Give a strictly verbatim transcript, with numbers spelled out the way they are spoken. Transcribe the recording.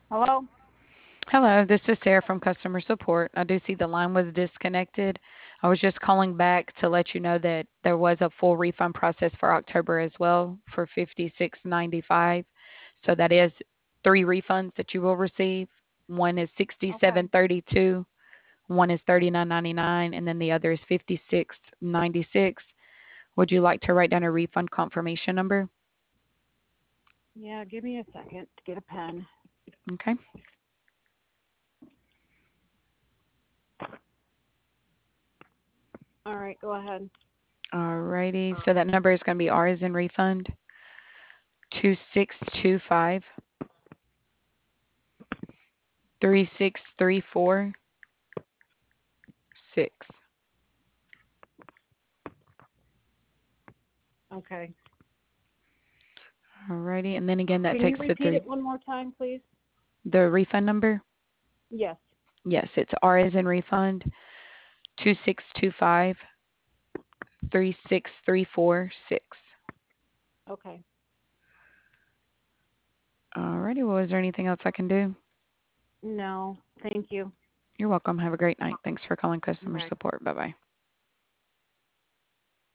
Hello? Hello, this is Sarah from customer support. I do see the line was disconnected. I was just calling back to let you know that there was a full refund process for October as well for fifty-six ninety-five. So that is three refunds that you will receive. One is Okay. sixty-seven thirty-two, one is thirty-nine ninety-nine, and then the other is fifty-six ninety-six. Would you like to write down a refund confirmation number? Yeah, give me a second to get a pen. Okay. All right, go ahead. Alrighty. So that number is going to be R as in refund two six two five three six three four six. Okay. Alrighty, and then again, that Can you takes the repeat it three. one more time, please? The refund number? Yes. Yes, it's R as in refund two six two five three six three four six. Okay. Alrighty, well, is there anything else I can do? No, thank you. You're welcome. Have a great night. Thanks for calling customer Bye. support. Bye bye.